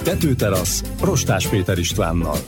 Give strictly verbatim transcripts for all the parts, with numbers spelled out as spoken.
Tetőterasz Rostás Péter Istvánnal.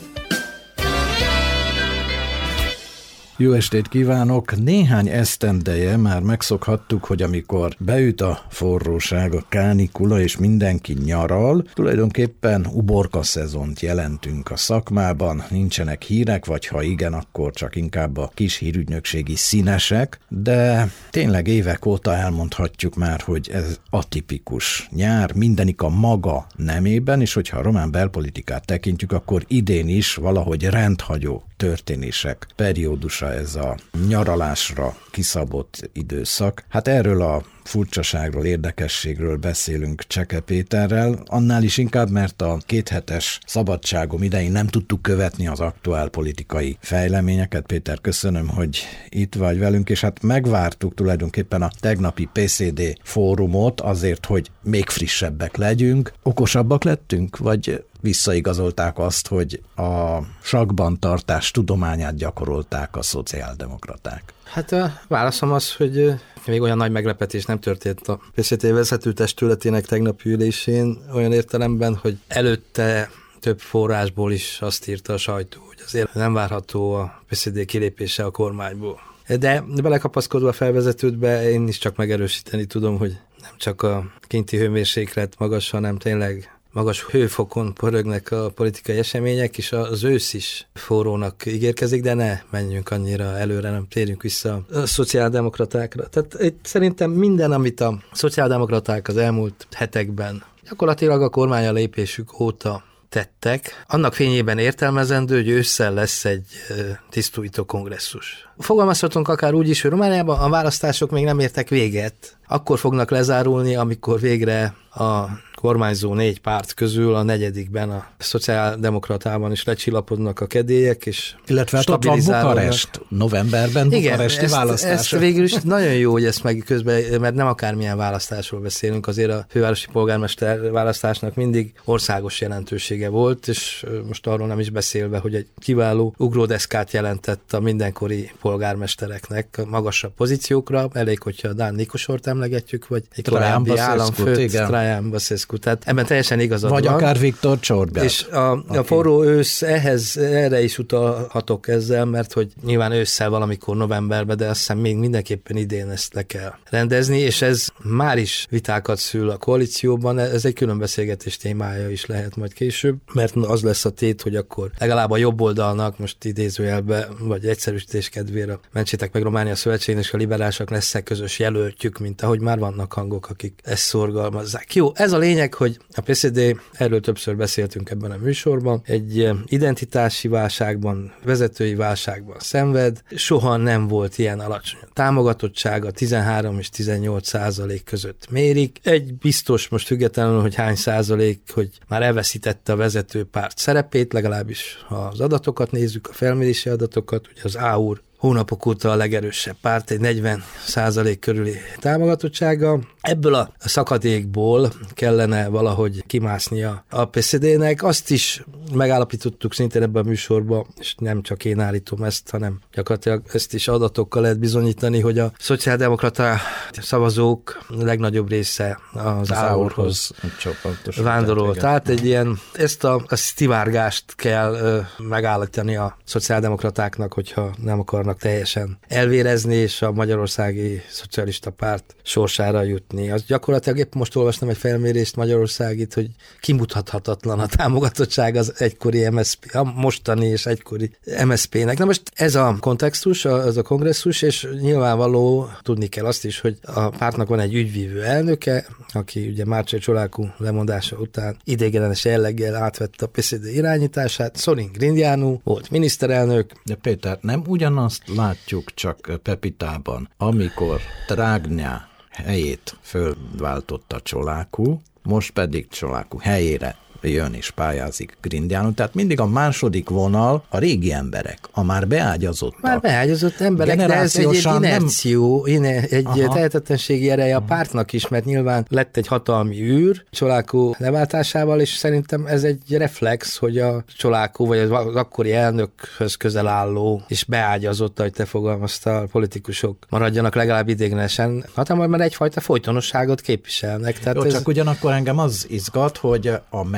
Jó estét kívánok! Néhány esztendeje már megszokhattuk, hogy amikor beüt a forróság, a kánikula és mindenki nyaral, tulajdonképpen uborka szezont jelentünk a szakmában, nincsenek hírek, vagy ha igen, akkor csak inkább a kis hírügynökségi színesek, de tényleg évek óta elmondhatjuk már, hogy ez atipikus nyár, mindenik a maga nemében, és hogyha a román belpolitikát tekintjük, akkor idén is valahogy rendhagyó történések periódusa ez a nyaralásra kiszabott időszak. Hát erről a furcsaságról, érdekességről beszélünk Cseke Péterrel, annál is inkább, mert a kéthetes szabadságom idején nem tudtuk követni az aktuál politikai fejleményeket. Péter, köszönöm, hogy itt vagy velünk, és hát megvártuk tulajdonképpen a tegnapi pé cé dé fórumot azért, hogy még frissebbek legyünk. Okosabbak lettünk, vagy visszaigazolták azt, hogy a sakkban tartás tudományát gyakorolták a szociáldemokraták? Hát a válaszom az, hogy még olyan nagy meglepetés nem történt a pé cé dé vezetőtestületének tegnapi ülésén, olyan értelemben, hogy előtte több forrásból is azt írta a sajtó, hogy azért nem várható a pé cé dé kilépése a kormányból. De belekapaszkodva a felvezetődbe én is csak megerősíteni tudom, hogy nem csak a kinti hőmérséklet magas, hanem tényleg magas hőfokon pörögnek a politikai események, és az ősz is forrónak ígérkezik, de ne menjünk annyira előre, nem térjünk vissza a szociáldemokratákra. Tehát itt szerintem minden, amit a szociáldemokraták az elmúlt hetekben gyakorlatilag a kormánnyal lépésük óta tettek, annak fényében értelmezendő, hogy ősszel lesz egy tisztújtó kongresszus. Fogalmazhatunk akár úgy is, hogy Romániában a választások még nem értek véget, akkor fognak lezárulni, amikor végre a kormányzó négy párt közül a negyedikben, a szociáldemokratában is lecsillapodnak a kedélyek, és illetve ott van Bukarest, novemberben bukaresti választások. Ezt végül is nagyon jó, hogy ezt meg közben, mert nem akármilyen választásról beszélünk, azért a fővárosi polgármester választásnak mindig országos jelentősége volt, és most arról nem is beszélve, hogy egy kiváló ugródeszkát jelentett a mindenkori polgármestereknek magasabb pozíciókra, elég, hogyha Dán Nikosort emlegetjük, vagy egy korábbi államfőt, Traian Basescu. Tehát ebben teljesen igazad vagy van. Vagy akár Viktor Csorgát. És a, a forró ősz ehhez, erre is utalhatok ezzel, mert hogy nyilván ősszel valamikor novemberben, de azt hiszem még mindenképpen idén ezt le kell rendezni, és ez már is vitákat szül a koalícióban, ez egy külön beszélgetés témája is lehet majd később, mert az lesz a tét, hogy akkor legalább a jobb oldalnak, most idézőjelbe, vagy egyszerűsítés kedvére mentsétek meg Románia Szövetségén, és a liberálisok lesz közös jelöltjük, mint ahogy már vannak hangok, akik ezt szorgalmazzák. Jó, ez a lényeg, hogy a pé cé dé, erről többször beszéltünk ebben a műsorban, egy identitási válságban, vezetői válságban szenved, soha nem volt ilyen alacsony. A támogatottsága tizenhárom és tizennyolc százalék között mérik. Egy biztos, most függetlenül, hogy hány százalék, hogy már elveszítette a vezető párt szerepét, legalábbis ha az adatokat nézzük, a felmérési adatokat, ugye az á u er hónapok óta a legerősebb párt, egy negyven százalék körüli támogatottsága. Ebből a szakadékból kellene valahogy kimásznia a pé cé dének. Azt is megállapítottuk szintén ebben a műsorban, és nem csak én állítom ezt, hanem gyakorlatilag ezt is adatokkal lehet bizonyítani, hogy a szociáldemokrata szavazók legnagyobb része az á u er-hoz vándorolt. Tehát egy ilyen, ezt a, a szivárgást kell ö, megállítani a szociáldemokratáknak, hogyha nem akarnak teljesen elvérezni, és a Magyarországi Szocialista Párt sorsára jutni. Az gyakorlatilag épp most olvastam egy felmérést Magyarországit, hogy kimutathatatlan a támogatottság az egykori em es zé pé, a mostani és egykori em es zé pének. Na most ez a kontextus, az a kongresszus, és nyilvánvaló tudni kell azt is, hogy a pártnak van egy ügyvívő elnöke, aki ugye Márcsai Csolákú lemondása után ideiglenes jelleggel átvette a pé cé dé irányítását. Sorin Grindeanu volt miniszterelnök. De Péter, nem ugyanazt látjuk csak Pepitában, amikor Trágnyá helyét fölváltotta Csolákú, most pedig Csolákú helyére jön és pályázik Grindeanu, tehát mindig a második vonal a régi emberek, a már beágyazottak. Már beágyazott emberek, de ez egy, egy inerció, nem... egy Aha. tehetetlenségi ereje a pártnak is, mert nyilván lett egy hatalmi űr Csolákú leváltásával, és szerintem ez egy reflex, hogy a Csolákú, vagy az akkori elnökhöz közel álló és beágyazott, ahogy te fogalmaztál, politikusok maradjanak legalább ideiglenesen hatalmon, mert egyfajta folytonosságot képviselnek. Tehát Jó, ez... csak ugyanakkor engem az izgat, hogy a meg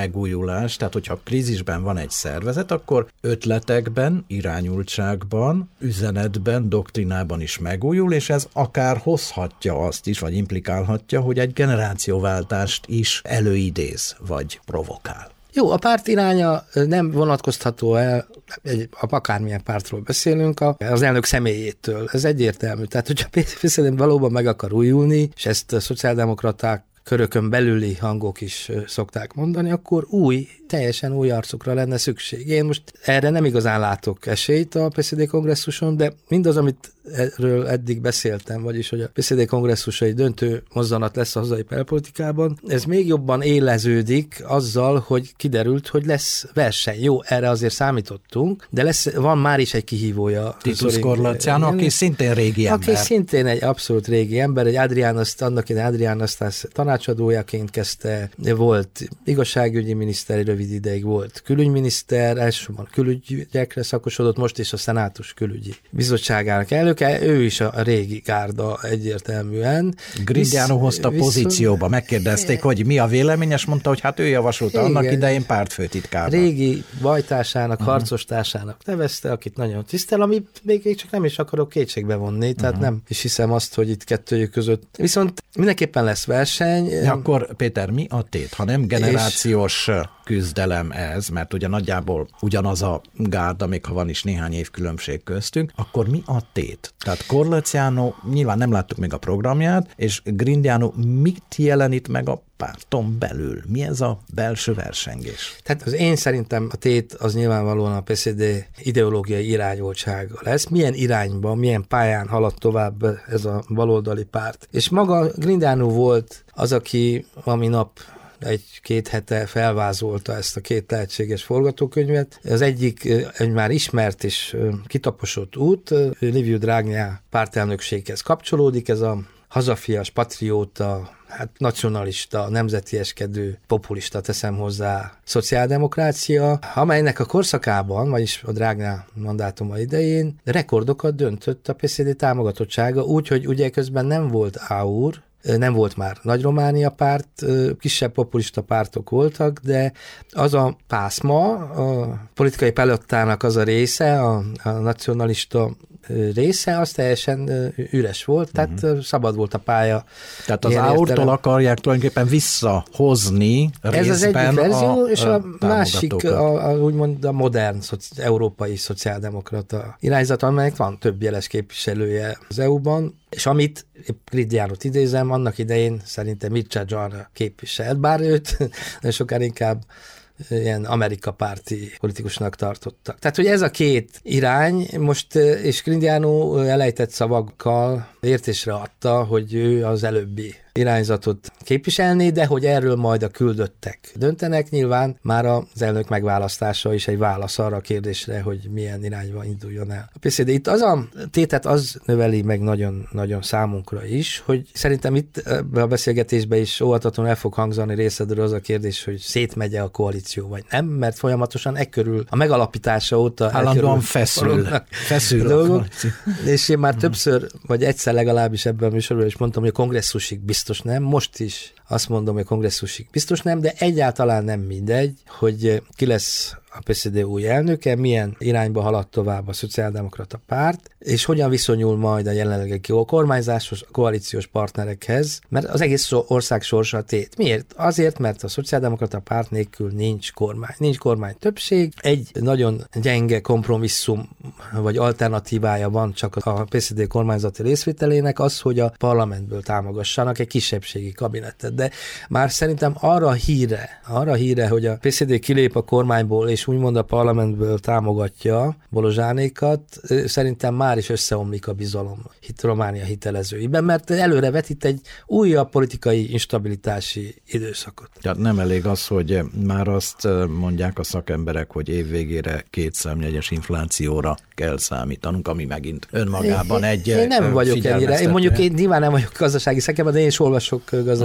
megújulás, tehát hogyha krízisben van egy szervezet, akkor ötletekben, irányultságban, üzenetben, doktrinában is megújul, és ez akár hozhatja azt is, vagy implikálhatja, hogy egy generációváltást is előidéz, vagy provokál. Jó, a párt iránya nem vonatkoztató el, egy, akármilyen pártról beszélünk, az elnök személyétől. Ez egyértelmű. Tehát, hogyha pé es zé dé valóban meg akar újulni, és ezt a szociáldemokraták körökön belüli hangok is szokták mondani, akkor új, teljesen új arcokra lenne szükség. Én most erre nem igazán látok esélyt a pé es zé dé kongresszuson, de mindaz, amit erről eddig beszéltem, vagyis hogy a pé es zé dé kongresszus egy döntő mozzanat lesz a hazai belpolitikában, ez még jobban éleződik azzal, hogy kiderült, hogy lesz verseny. Jó, erre azért számítottunk, de lesz, van már is egy kihívója. Titus Corlaciano, aki szintén régi ember. Aki szintén egy abszolút régi ember, egy Adrián Azt, annak idején Adrián Azt tanácsadójaként kezdte, volt igazságügyi miniszter, rövid ideig volt külügyminiszter, elsősorban külügyekre szakosodott, most is a Szenátus külügyi bizottságának elnöke, ő is a régi gárda egyértelműen. Grindiano hozta viszont... pozícióba, megkérdezték, hogy mi a véleményes, mondta, hogy hát ő javasolta igen, annak idején pártfőtitkárnak. Régi bajtársának, uh-huh. harcostársának nevezte, akit nagyon tisztel, ami még csak nem is akarok kétségbe vonni, tehát uh-huh. nem is hiszem azt, hogy itt kettőjük között. Viszont mindenképpen lesz verseny. De akkor Péter, mi a tét? Ha nem generációs és... küzdelem ez, mert ugye nagyjából ugyanaz a gárda, még ha van is néhány év különbség köztünk, akkor mi a tét? Tehát Corlaciano, nyilván nem láttuk még a programját, és Grindiano mit jelenít meg a párton belül? Mi ez a belső versengés? Tehát az én szerintem a tét az nyilvánvalóan a pé es zé dé ideológiai irányultsága lesz. Milyen irányba, milyen pályán halad tovább ez a baloldali párt. És maga Grindiano volt az, aki ami nap egy-két hete felvázolta ezt a két lehetséges forgatókönyvet. Az egyik egy már ismert és kitaposott út, Liviu Dragnea pártelnökséghez kapcsolódik, ez a hazafias, patrióta, hát nacionalista, nemzetieskedő, populista teszem hozzá szociáldemokrácia, amelynek a korszakában, vagyis a Dragnea mandátuma idején rekordokat döntött a pé es zé dé támogatottsága, úgyhogy ugye közben nem volt á u er, nem volt már Nagy-Románia párt, kisebb populista pártok voltak, de az a pászma, a politikai palottának az a része, a, a nacionalista része, az teljesen üres volt, tehát uh-huh. szabad volt a pálya. Tehát az á u er-től akarják tulajdonképpen visszahozni részben. Ez az egyik verzió, a, és a, a másik, a, a, úgymond a modern szoci, európai szociáldemokrata irányzat, amelynek van több jeles képviselője az é u-ban, és amit Grindianót idézem, annak idején szerintem Mircea Joana képviselt, bár őt sokkal inkább ilyen Amerika párti politikusnak tartottak. Tehát, hogy ez a két irány most, és Grindiano elejtett szavakkal értésre adta, hogy ő az előbbi irányzatot képviselni, de hogy erről majd a küldöttek döntenek, nyilván már az elnök megválasztása is egy válasz arra a kérdésre, hogy milyen irányba induljon el a pé es zé dé. Itt az a tétet az növeli meg nagyon-nagyon számunkra is, hogy szerintem itt a beszélgetésben is óvatatlanul el fog hangzani részedről az a kérdés, hogy szétmegy-e a koalíció, vagy nem, mert folyamatosan e körül a megalapítása óta állandóan feszül, feszül a dolgok, és én már többször, vagy egyszer legalábbis ebben a műsorban is mondtam, hogy a kongresszusig biztos nem, most is azt mondom, hogy a kongresszusig biztos nem, de egyáltalán nem mindegy, hogy ki lesz a pé es zé dé új elnöke, milyen irányba halad tovább a szociáldemokrata párt, és hogyan viszonyul majd a jelenlegi kormányzásos koalíciós partnerekhez, mert az egész ország sorsa a tét. Miért? Azért, mert a szociáldemokrata párt nélkül nincs kormány. Nincs kormány többség, egy nagyon gyenge kompromisszum vagy alternatívája van csak a pé es zé dé kormányzati részvételének, az, hogy a parlamentből támogassanak egy kisebbségi kabinetet. De már szerintem arra híre, arra híre, hogy a pé es zé dé kilép a kormányból, és úgymond a parlamentből támogatja Bolozsánékat, szerintem már is összeomlik a bizalom hit, Románia hitelezőiben, mert előre vetít egy újabb politikai instabilitási időszakot. Tehát nem elég az, hogy már azt mondják a szakemberek, hogy évvégére két számjegyes inflációra kell számítanunk, ami megint önmagában egy Én nem vagyok ennyire. Én mondjuk én nyilván nem vagyok gazdasági szakember, de én is olvasok gazdasági uh-huh.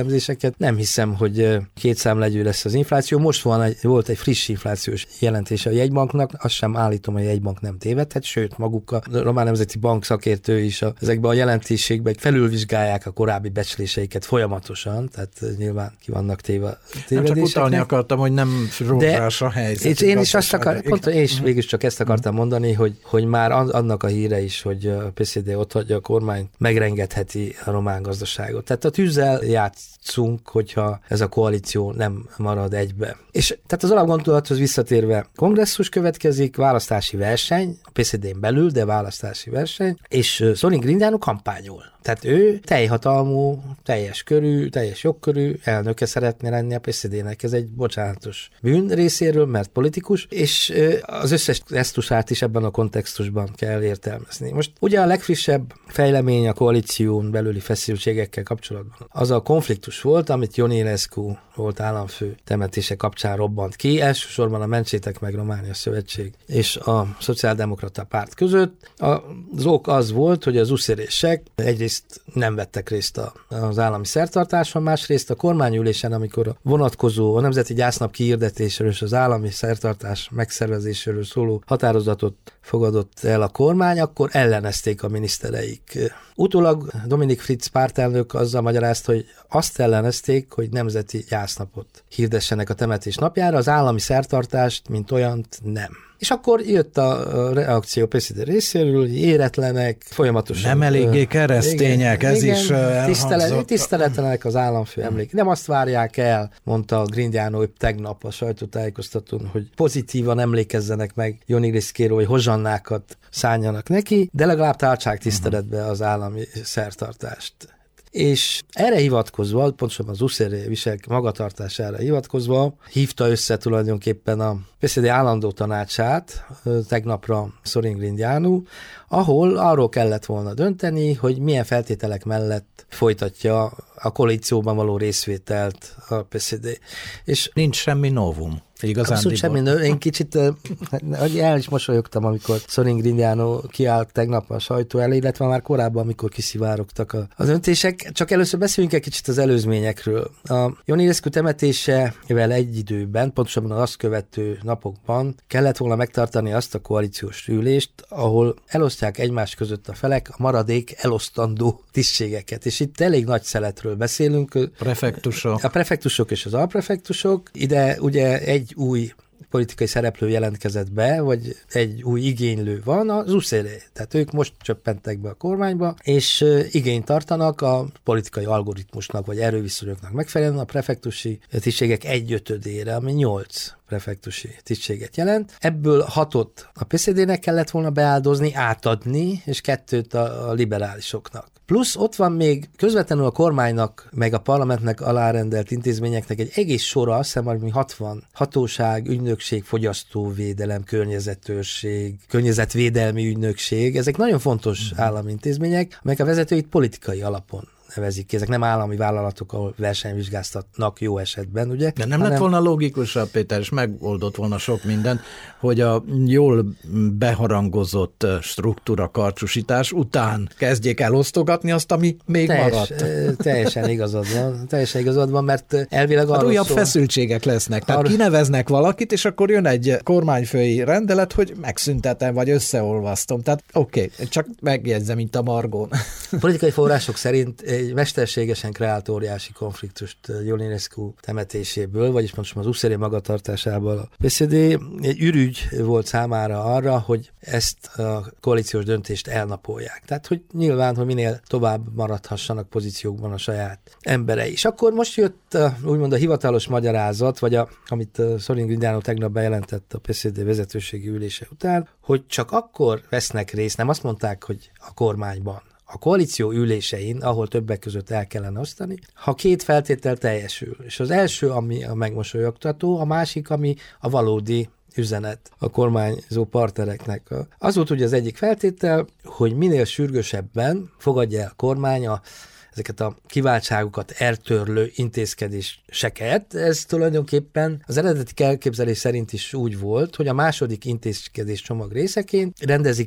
elemzéseket. Nem hiszem, hogy két számlegyű lesz az infláció. Most van egy, volt egy friss inflációs jelentése a jegybanknak, azt sem állítom, hogy a jegybank nem tévedhet, sőt maguk a Román Nemzeti Bank szakértő is a, ezekben a jelentésekben felülvizsgálják a korábbi becsléseiket folyamatosan, tehát nyilván ki vannak téve. Nem csak utalni akartam, hogy nem rózsás a helyzet. És én is azt akar, pont, én is végül csak ezt akartam mondani, hogy, hogy már annak a híre is, hogy a pé cé dé ott hagyja a kormányt, megrengetheti a román gazdaságot. Tehát a tűzzel játszunk, hogyha ez a koalíció nem marad egybe. És tehát az alapgondolathoz visszatérve, kongresszus következik, választási verseny, a pé cé dén belül, de választási verseny, és Sorin Grindeanu kampányol. Tehát ő teljhatalmú, teljes körű, teljes jogkörű elnöke szeretne lenni a pé cé dének. Ez egy bocsánatos bűn részéről, mert politikus, és az összes gesztusát is ebben a kontextusban kell értelmezni. Most ugye a legfrissebb fejlemény a koalíción belüli feszültségekkel kapcsolatban az a konfliktus volt, amit Ion Iliescu volt államfő temetése kapcsán robbant ki, elsősorban a Mentsétek meg Románia Szövetség és a Szociáldemokrata Párt között. Az ok az volt, hogy az uszérések egyrészt nem vettek részt az állami szertartáson, másrészt a kormányülésen, amikor a vonatkozó a Nemzeti Gyásznap kihirdetésről és az állami szertartás megszervezéséről szóló határozatot fogadott el a kormány, akkor ellenezték a minisztereik. Utólag Dominik Fritz pártelnök azzal magyarázta, hogy azt ellenezték, hogy nemzeti gyásznapot hirdessenek a temetés napjára, az állami szertartást, mint olyant nem. És akkor jött a reakció pé cé dé részéről, hogy éretlenek, folyamatosan... Nem eléggé keresztények, igen, ez igen, is elhangzott. Tiszteletlenek az államfő emlék. Nem azt várják el, mondta Grindeanu tegnap a sajtótájékoztatón, hogy pozitívan emlékezzenek meg Ion Iliescuról, hogy hozsannákat szálljanak neki, de legalább tartsák tiszteletbe az állami szertartást. És erre hivatkozva, pontosabban az uszéré visel magatartására hivatkozva hívta össze tulajdonképpen a pé cé dé állandó tanácsát tegnapra Sorin Grindeanu, ahol arról kellett volna dönteni, hogy milyen feltételek mellett folytatja a koalícióban való részvételt a pé cé dé. És nincs semmi novum. Abszolút semmi, én kicsit el is mosolyogtam, amikor Sorin Grindeanu kiállt tegnap a sajtó elé, illetve már korábban, amikor kiszivárogtak a, a döntések. Csak először beszéljünk egy kicsit az előzményekről. A Ion Iliescu temetésevel egy időben, pontosabban az azt követő napokban kellett volna megtartani azt a koalíciós ülést, ahol elosztják egymás között a felek a maradék elosztandó tisztségeket. És itt elég nagy szeletről beszélünk. Prefektusok. A prefektusok és az alprefektusok. Ide ugye egy új politikai szereplő jelentkezett be, vagy egy új igénylő van, az uszéré. Tehát ők most csöppentek be a kormányba, és igényt tartanak a politikai algoritmusnak, vagy erőviszonyoknak megfelelően a prefektusi tisztségek egyötödére, ami nyolc prefektusi tisztséget jelent. Ebből hatot a pé cé dének kellett volna beáldozni, átadni, és kettőt a, a liberálisoknak. Plusz ott van még közvetlenül a kormánynak, meg a parlamentnek alárendelt intézményeknek egy egész sora, azt hiszem, ami hatvan hatóság, ügynökség, fogyasztóvédelem, környezetőrség, környezetvédelmi ügynökség. Ezek nagyon fontos állami intézmények, amelyek a vezetőit politikai alapon nevezik ki. Ezek nem állami vállalatok, ahol versenyvizsgáztatnak jó esetben, ugye? De nem hanem... lett volna logikusabb, Péter, és megoldott volna sok mindent, hogy a jól beharangozott struktúra karcsúsítás után kezdjék el osztogatni azt, ami még Teljes, maradt. Teljesen igazad van, teljesen igazad van, mert elvileg arról hát újabb szól... feszültségek lesznek. Tehát arról... kineveznek valakit, és akkor jön egy kormányfői rendelet, hogy megszüntetem, vagy összeolvasztom. Tehát oké, okay, csak megjegyzem, mint a margón. A politikai források szerint egy mesterségesen kreált óriási konfliktust Ion Iliescu temetéséből, vagyis mondjuk az uszéré magatartásából a pé cé dé egy ürügy volt számára arra, hogy ezt a koalíciós döntést elnapolják. Tehát, hogy nyilván, hogy minél tovább maradhassanak pozíciókban a saját emberei. És akkor most jött a, úgymond a hivatalos magyarázat, vagy a, amit Sorin Grindeanu tegnap bejelentett a pé cé dé vezetőségi ülése után, hogy csak akkor vesznek részt, nem azt mondták, hogy a kormányban, a koalíció ülésein, ahol többek között el kellene osztani, ha két feltétel teljesül. És az első, ami a megmosolyogtató, a másik, ami a valódi üzenet a kormányzó partnereknek. Az volt ugye az egyik feltétel, hogy minél sürgősebben fogadja el a kormány a ezeket a kiváltságokat eltörlő intézkedéseket. Ez tulajdonképpen az eredeti elképzelés szerint is úgy volt, hogy a második intézkedés csomag részeként rendezik a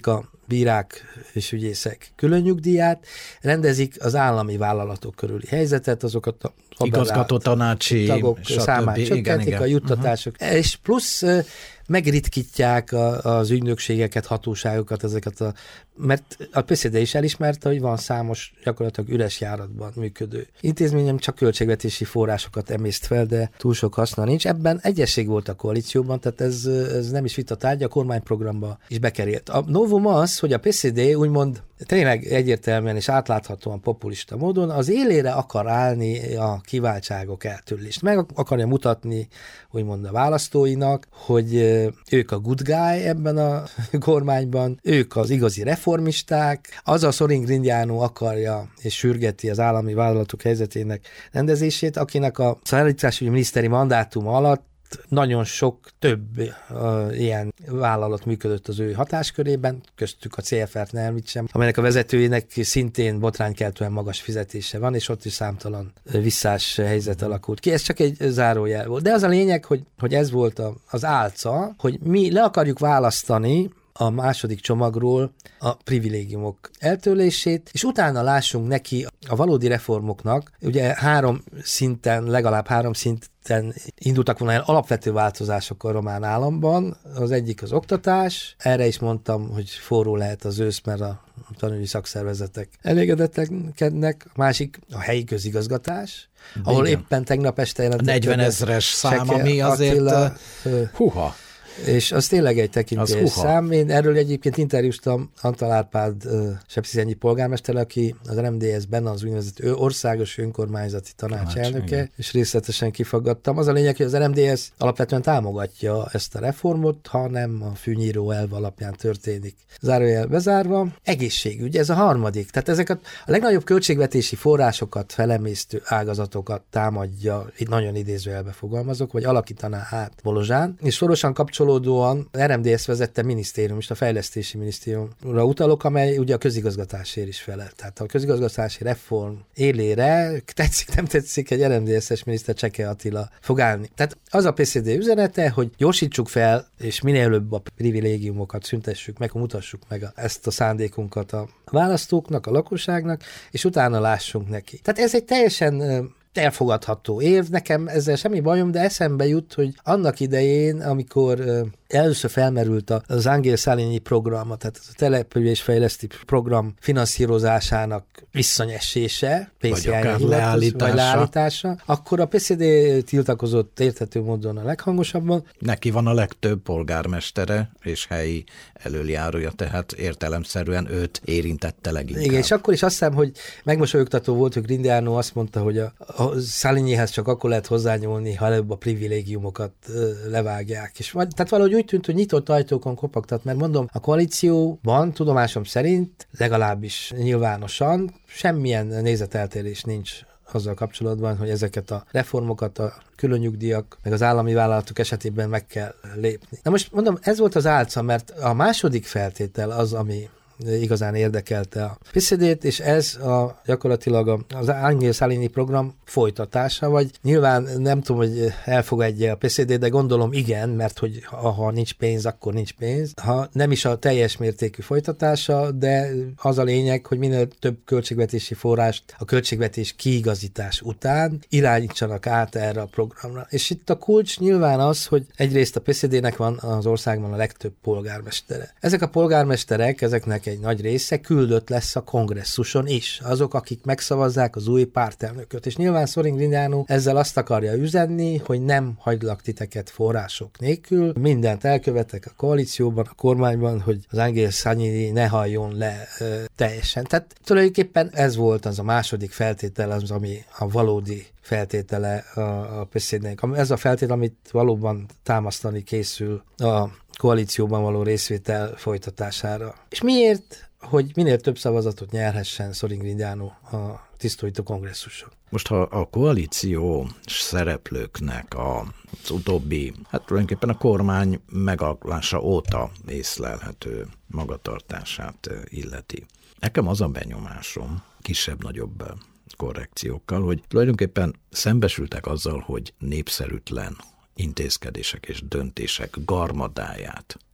bírák és ügyészek külön nyugdíját, rendezik az állami vállalatok körüli helyzetet, azokat a igazgató tanácsi tagok számát csökkentik, a juttatások, uh-huh. és plusz megritkítják a, az ügynökségeket, hatóságokat, ezeket a, mert a pé cé dé is elismerte, hogy van számos gyakorlatilag üres járatban működő intézményem, csak költségvetési forrásokat emészt fel, de túl sok haszna nincs. Ebben egyesség volt a koalícióban, tehát ez, ez nem is vita tárgya, a kormányprogramba is bekerült. A novum az, hogy a pé cé dé úgymond tényleg egyértelműen és átláthatóan populista módon az élére akar állni a kiváltságok eltörlést. Meg akarja mutatni, úgymond a választóinak, hogy ők a good guy ebben a kormányban, ők az igazi reformisták, az a Sorin Grindiano akarja és sürgeti az állami vállalatok helyzetének rendezését, akinek a szállításügyi miniszteri mandátuma alatt nagyon sok több uh, ilyen vállalat működött az ő hatáskörében, köztük a cé ef er-t ne említsem, amelynek a vezetőjének szintén botránykeltően magas fizetése van, és ott is számtalan visszás helyzet alakult ki. Ez csak egy zárójel volt. De az a lényeg, hogy, hogy ez volt a, az álca, hogy mi le akarjuk választani a második csomagról a privilégiumok eltörlését, és utána lássunk neki a valódi reformoknak, ugye három szinten, legalább három szinten indultak volna el alapvető változások a román államban. Az egyik az oktatás, erre is mondtam, hogy forró lehet az ősz, mert a tanulói szakszervezetek elégedetlenkednek. A másik a helyi közigazgatás, ahol igen. éppen tegnap este jelentett. negyven ezres szám, ami azért Attila, huha. És az tényleg egy tekintélyes szám. Én erről egyébként interjúztam Antal Árpád uh, Sepsiszentgyi polgármester, aki az er em dé es-ben az úgynevezett országos önkormányzati tanács elnöke, és részletesen kifaggattam. Az a lényeg, hogy az er em dé es alapvetően támogatja ezt a reformot, ha nem a fűnyíró elv alapján történik. Zárójel bezárva. Egészségügy, ez a harmadik. Tehát ezeket a legnagyobb költségvetési forrásokat felemésztő ágazatokat támadja, itt nagyon idézőjelbe fogalmazok, vagy alakítaná át Bolozsán, és szorosan kapcsolódóan er em dé es vezette minisztérium, és a fejlesztési minisztériumra utalok, amely ugye a közigazgatásért is felel. Tehát a közigazgatási reform élére tetszik, nem tetszik, egy er em dé es-es miniszter Cseke Attila fog állni. Tehát az a pé cé dé üzenete, hogy gyorsítsuk fel, és minél előbb a privilégiumokat szüntessük meg, mutassuk meg a, ezt a szándékunkat a választóknak, a lakosságnak, és utána lássunk neki. Tehát ez egy teljesen elfogadható év, nekem ezzel semmi bajom, de eszembe jut, hogy annak idején, amikor először felmerült az Angél Szálényi program, tehát a településfejlesztő program finanszírozásának visszanyesése, vagy akár leállítása. Vagy leállítása, akkor a pé cé dé tiltakozott érthető módon a leghangosabban. Neki van a legtöbb polgármestere és helyi elöljárója, tehát értelemszerűen őt érintette leginkább. Igen, és akkor is azt hiszem, hogy megmosolyogtató volt, hogy Grindiano azt mondta, hogy a, a Szálényihez csak akkor lehet hozzányúlni, ha előbb a privilégiumokat levágják. És tehát valahogy úgy tűnt, hogy nyitott ajtókon kopogtat, mert mondom, a koalícióban tudomásom szerint, legalábbis nyilvánosan, semmilyen nézeteltérés nincs azzal kapcsolatban, hogy ezeket a reformokat, a külön nyugdíjak, meg az állami vállalatok esetében meg kell lépni. Na most mondom, ez volt az álca, mert a második feltétel az, ami igazán érdekelte a pé cé dét, és ez a, gyakorlatilag az Angél Szálényi program folytatása, vagy nyilván nem tudom, hogy elfogadja a pé cé dé, de gondolom igen, mert hogy ha, ha nincs pénz, akkor nincs pénz. Ha nem is a teljes mértékű folytatása, de az a lényeg, hogy minél több költségvetési forrást a költségvetés kiigazítás után irányítsanak át erre a programra. És itt a kulcs nyilván az, hogy egyrészt a pé cé dének van az országban a legtöbb polgármestere. Ezek a polgármesterek, ezeknek egy nagy része küldött lesz a kongresszuson is. Azok, akik megszavazzák az új pártelnököt. És nyilván Sorin Grindiano ezzel azt akarja üzenni, hogy nem hagylak titeket források nélkül, mindent elkövetek a koalícióban, a kormányban, hogy az Angél Szálényi ne halljon le ö, teljesen. Tehát tulajdonképpen ez volt az a második feltétel, az, ami a valódi feltétele a, a pé cé dének. Ez a feltétel, amit valóban támasztani készül a koalícióban való részvétel folytatására. És miért? Hogy minél több szavazatot nyerhessen Sorin Grindiano a tisztújtó kongresszuson. Most ha a koalíció szereplőknek az utóbbi, hát tulajdonképpen a kormány megalakulása óta észlelhető magatartását illeti. Nekem az a benyomásom, kisebb-nagyobb korrekciókkal, hogy tulajdonképpen szembesültek azzal, hogy népszerűtlen intézkedések és döntések garmadáját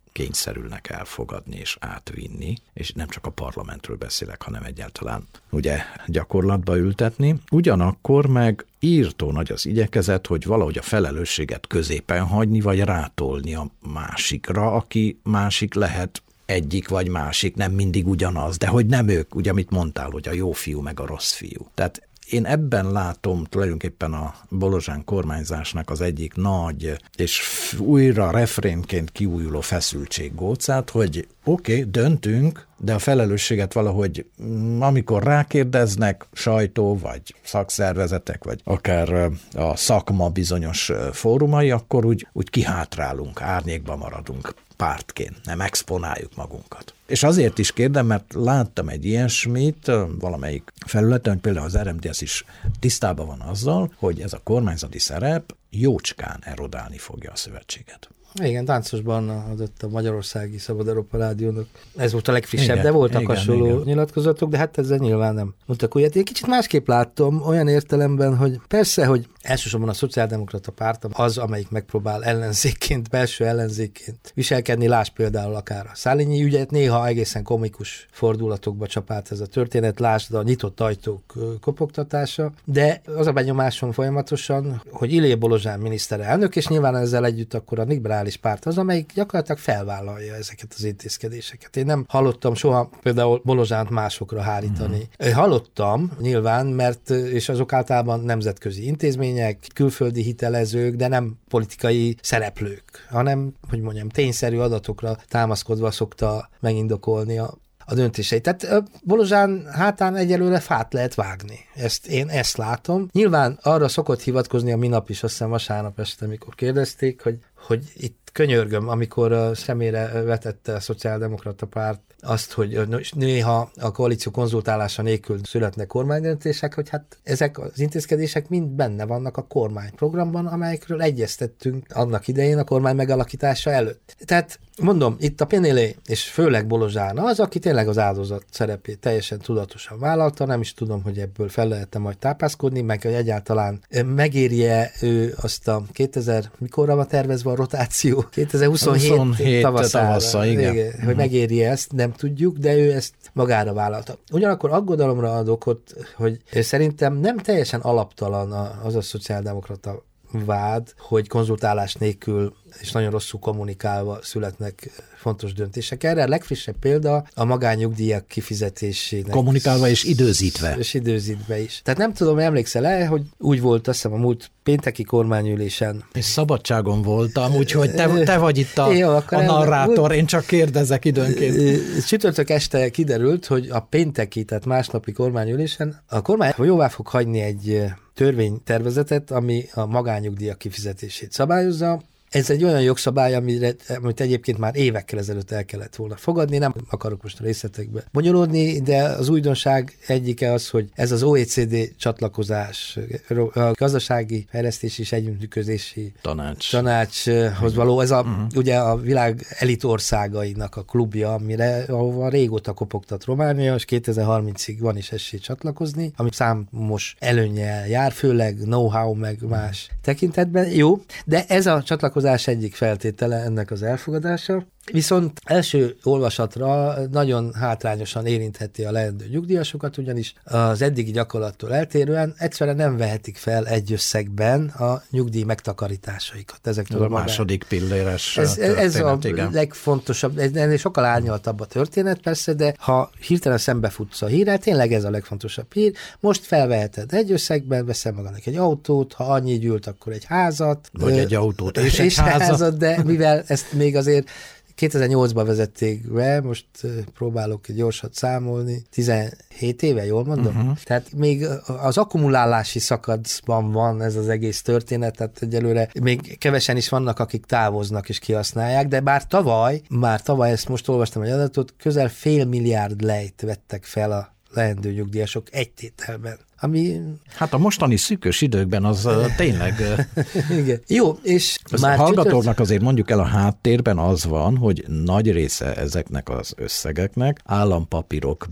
kényszerülnek elfogadni és átvinni, és nem csak a parlamentről beszélek, hanem egyáltalán ugye gyakorlatba ültetni. Ugyanakkor meg írtó nagy az igyekezet, hogy valahogy a felelősséget középen hagyni, vagy rátolni a másikra, aki másik lehet egyik vagy másik, nem mindig ugyanaz, de hogy nem ők, ugye amit mondtál, hogy a jó fiú meg a rossz fiú. Tehát én ebben látom tulajdonképpen a Bolozsán kormányzásnak az egyik nagy és újra refrénként kiújuló feszültséggócát, hogy oké, okay, döntünk, de a felelősséget valahogy, amikor rákérdeznek, sajtó, vagy szakszervezetek, vagy akár a szakma bizonyos fórumai, akkor úgy, úgy kihátrálunk, árnyékba maradunk pártként, nem exponáljuk magunkat. És azért is kérdem, mert láttam egy ilyesmit valamelyik felületen, hogy például az er em dé es is tisztában van azzal, hogy ez a kormányzati szerep jócskán erodálni fogja a szövetséget. Igen, Táncosban adott a Magyarországi Szabad Európa Rádiónak. Ez volt a legfrissebb, igen, de voltak igen, hasonló igen. nyilatkozatok, de hát ezzel nyilván nem mondtak újat. Én kicsit másképp láttam, olyan értelemben, hogy persze, hogy elsősorban a szociáldemokrata párt az, amelyik megpróbál ellenzékként, belső ellenzékként viselkedni, láss például akár a Szálényi ügyet, néha egészen komikus fordulatokba csapált ez a történet, lásd a nyitott ajtók kopogtatása, de az a benyomásom folyamatosan, hogy Illé Bolozsán miniszterelnök, és nyilván ezzel együtt akkor a liberális párt az, amelyik gyakorlatilag felvállalja ezeket az intézkedéseket. Én nem hallottam soha például Bolozsánt másokra hárítani. Mm. Hallottam nyilván, mert és azok általában nemzetközi intézmények, külföldi hitelezők, de nem politikai szereplők, hanem, hogy mondjam, tényszerű adatokra támaszkodva szokta megindokolni a a döntéseit. Tehát Bolozsán hátán egyelőre fát lehet vágni. Ezt, én ezt látom. Nyilván arra szokott hivatkozni a minap is, azt hiszem vasárnap este, amikor kérdezték, hogy, hogy itt könyörgöm, amikor a szemére vetette a Szociáldemokrata Párt azt, hogy néha a koalíció konzultálása nélkül születnek kormánydöntések, hogy hát ezek az intézkedések mind benne vannak a kormányprogramban, amelyekről egyeztettünk annak idején a kormány megalakítása előtt. Tehát mondom, itt a Pénélé és főleg Bolozsán az, aki tényleg az áldozat szerepét teljesen tudatosan vállalta, nem is tudom, hogy ebből fel lehet majd tápászkodni, meg hogy egyáltalán megéri-e ő azt a kétezer, mikorra van tervezve a rotáció? kétezer-huszonhét tavaszára, tavasza, igen. igen, hogy megéri ezt, nem tudjuk, de ő ezt magára vállalta. Ugyanakkor aggodalomra ad okot, hogy szerintem nem teljesen alaptalan az a szociáldemokrata vád, hogy konzultálás nélkül és nagyon rosszul kommunikálva születnek fontos döntések. Erre a legfrissebb példa a magánnyugdíjak kifizetésének. Kommunikálva és időzítve. És időzítve is. Tehát nem tudom, emlékszel-e, hogy úgy volt, azt hiszem, a múlt pénteki kormányülésen. És szabadságon voltam, úgyhogy te, te vagy itt a, Jó, a narrátor, én csak kérdezek időnként. Csütörtök este kiderült, hogy a pénteki, tehát másnapi kormányülésen a kormány jóvá fog hagyni egy törvénytervezetet, ami a magánnyugdíjak kifizetését szabályozza. Ez egy olyan jogszabály, amire, amit egyébként már évekkel ezelőtt el kellett volna fogadni, nem akarok most a részletekbe bonyolódni, de az újdonság egyike az, hogy ez az o e cé dé csatlakozás, a gazdasági fejlesztési és együttműködési tanács. tanácshoz való, ez a, uh-huh. ugye a világ elit országainak a klubja, amire ahova régóta kopogtat Románia, és kétezer-harmincig van is esély csatlakozni, ami számos előnnyel jár, főleg know-how meg más uh-huh. tekintetben. Jó, de ez a csatlakozás egyik feltétele ennek az elfogadása, viszont első olvasatra nagyon hátrányosan érintheti a leendő nyugdíjasokat, ugyanis az eddigi gyakorlattól eltérően egyszerűen nem vehetik fel egy összegben a nyugdíj megtakarításaikat. Ezektől a, a második pilléres ez, ez a igen. legfontosabb, ennél sokkal árnyaltabb a történet persze, de ha hirtelen szembefutsz a hírrel, tényleg ez a legfontosabb hír. Most felveheted egy összegben, veszel magadnak egy autót, ha annyi gyűlt, akkor egy házat. Vagy egy autót és, és egy házat. házat, de mivel ezt még azért kétezer-nyolcban vezették be, most próbálok egy gyorsat számolni, tizenhét éve, jól mondom? Uh-huh. Tehát még az akkumulálási szakaszban van ez az egész történet, tehát egyelőre még kevesen is vannak, akik távoznak és kihasználják, de bár tavaly, már tavaly, ezt most olvastam egy adatot, közel fél milliárd lejt vettek fel a leendő nyugdíjasok egy tételben. Ami... Hát a mostani szűkös időkben az tényleg... Igen. Jó, és az már... A hallgatóknak azért mondjuk el, a háttérben az van, hogy nagy része ezeknek az összegeknek állampapírokban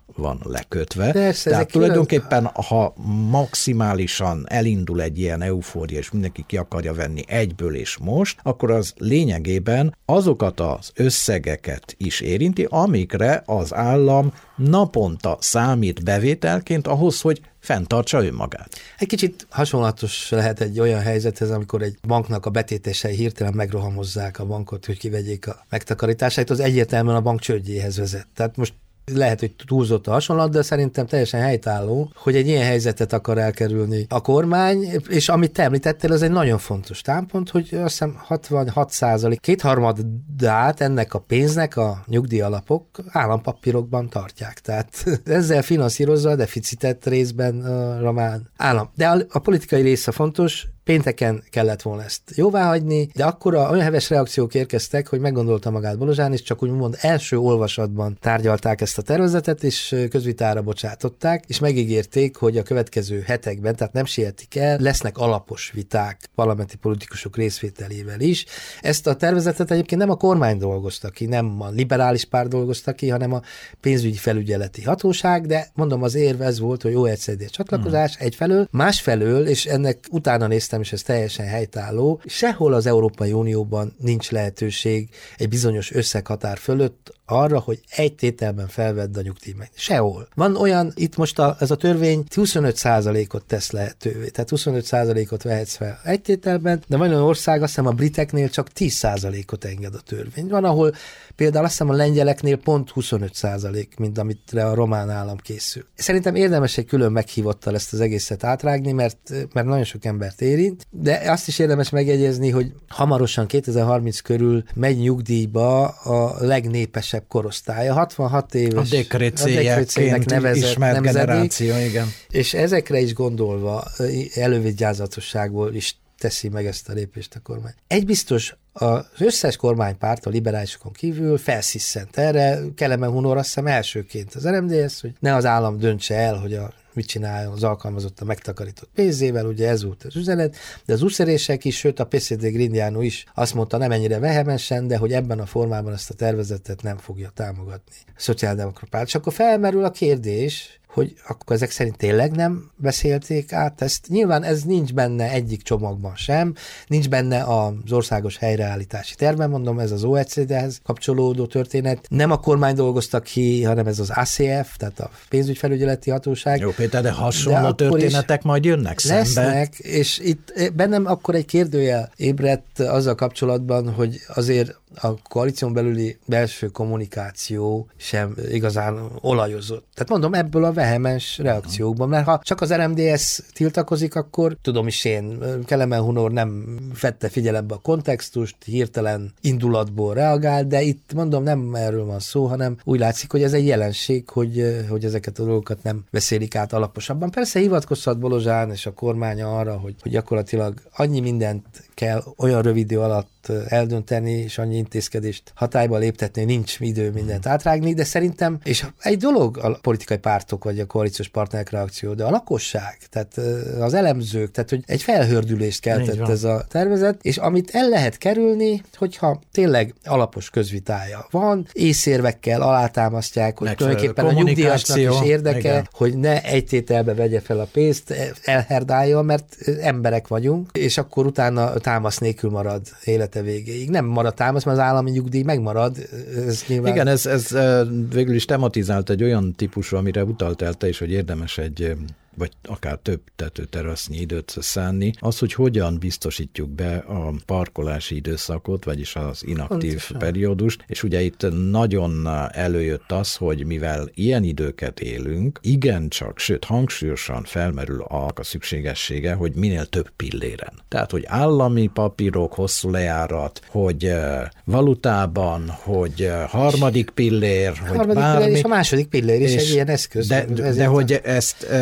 van lekötve. Persze, Tehát tulajdonképpen, külön... ha maximálisan elindul egy ilyen eufória, és mindenki ki akarja venni egyből és most, akkor az lényegében azokat az összegeket is érinti, amikre az állam naponta számít bevételként ahhoz, hogy fenntartsa önmagát. Egy kicsit hasonlatos lehet egy olyan helyzethez, amikor egy banknak a betétesei hirtelen megrohamozzák a bankot, hogy kivegyék a megtakarításait, az egyértelműen a bank csődjéhez vezet. Tehát most lehet, hogy túlzott a hasonlat, de szerintem teljesen helytálló, hogy egy ilyen helyzetet akar elkerülni a kormány, és amit te említettél, az egy nagyon fontos támpont, hogy azt hiszem hatvanhat százalék, kétharmadát ennek a pénznek a nyugdíjalapok állampapírokban tartják. Tehát ezzel finanszírozza a deficitet részben a román állam. De a, a politikai része fontos, pénteken kellett volna ezt jóváhagyni, de akkor olyan heves reakciók érkeztek, hogy meggondolta magát Bolozsán, és csak úgymond első olvasatban tárgyalták ezt a tervezetet, és közvitára bocsátották, és megígérték, hogy a következő hetekben, tehát nem sietik el, lesznek alapos viták parlamenti politikusok részvételével is. Ezt a tervezetet egyébként nem a kormány dolgozta ki, nem a liberális párt dolgozta ki, hanem a pénzügyi felügyeleti hatóság, de mondom, az érv ez volt, hogy o e cé dé csatlakozás hmm. egyfelől, másfelől, és ennek utána néztem, és ez teljesen helytálló, sehol az Európai Unióban nincs lehetőség egy bizonyos összeghatár fölött arra, hogy egy tételben felvedd a nyugdíj meg. Sehol. Van olyan, itt most a, ez a törvény huszonöt százalékot tesz lehetővé, tehát huszonöt százalékot vehetsz fel egy tételben, de van olyan ország, azt hiszem a briteknél csak tíz százalékot enged a törvény. Van, ahol például azt hiszem a lengyeleknél pont huszonöt százalék, mint amitre a román állam készül. Szerintem érdemes egy külön meghívottal ezt az egészet átrágni, mert, mert nagyon sok embert érint, de azt is érdemes megjegyezni, hogy hamarosan kétezer-harminc körül megy nyugdíjba a legnépesebb korosztálya, hatvanhat éves. A dekrécének nevezett generáció, igen. És ezekre is gondolva elővigyázatosságból is teszi meg ezt a lépést a kormány. Egy biztos, az összes kormánypárt, a liberálisokon kívül felsziszent erre, Kelemen Hunor azt hiszem elsőként az er em dé es, hogy ne az állam döntse el, hogy a mit csináljon az alkalmazott a megtakarított pénzével, ugye ez volt az üzenet, de az úszerések is, sőt a pé cé dé Grindiano is azt mondta, nem ennyire vehemensen, de hogy ebben a formában ezt a tervezetet nem fogja támogatni a szociáldemokrata párt. És akkor felmerül a kérdés, hogy akkor ezek szerint tényleg nem beszélték át ezt. Nyilván ez nincs benne egyik csomagban sem, nincs benne az országos helyreállítási tervben, mondom, ez az o e cé dé-hez kapcsolódó történet. Nem a kormány dolgoztak ki, hanem ez az á cé ef, tehát a pénzügyfelügyeleti hatóság. Jó, Péter, de hasonló de történetek majd jönnek szembe. Lesznek, és itt bennem akkor egy kérdőjel ébredt azzal kapcsolatban, hogy azért a koalíción belüli belső kommunikáció sem igazán olajozott. Tehát mondom, ebből a vehemens reakciókban, mert ha csak az er em dé es tiltakozik, akkor tudom is én, Kelemen Hunor nem vette figyelembe a kontextust, hirtelen indulatból reagál, de itt mondom, nem erről van szó, hanem úgy látszik, hogy ez egy jelenség, hogy, hogy ezeket a dolgokat nem beszélik át alaposabban. Persze hivatkozhat Bolozsán és a kormánya arra, hogy, hogy gyakorlatilag annyi mindent kell olyan rövid idő alatt eldönteni, és annyi intézkedést hatályba léptetni, nincs idő mindent átrágni, de szerintem, és egy dolog a politikai pártok vagy a koalíciós partnerek reakció, de a lakosság, tehát az elemzők, tehát hogy egy felhördülést keltett ez a tervezet, és amit el lehet kerülni, hogyha tényleg alapos közvitája van, észérvekkel alátámasztják, hogy tulajdonképpen a nyugdíjasnak is érdeke, igen, hogy ne egy tételbe vegye fel a pénzt, elherdálja, mert emberek vagyunk, és akkor utána támasz nélkül marad élet végéig. Nem marad támasz, mert az állami nyugdíj megmarad. Ez nyilván... Igen, ez, ez végül is tematizált egy olyan típusú, amire utaltál te is, hogy érdemes egy vagy akár több tetőterasznyi időt szánni, az, hogy hogyan biztosítjuk be a parkolási időszakot, vagyis az inaktív Pontosan. periódust, és ugye itt nagyon előjött az, hogy mivel ilyen időket élünk, igencsak, sőt hangsúlyosan felmerül a szükségessége, hogy minél több pilléren. Tehát, hogy állami papírok, hosszú lejárat, hogy valutában, hogy harmadik pillér, a hogy harmadik bármi. Pillér és a második pillér is egy ilyen eszköz. De, de, de hogy ezt erre rá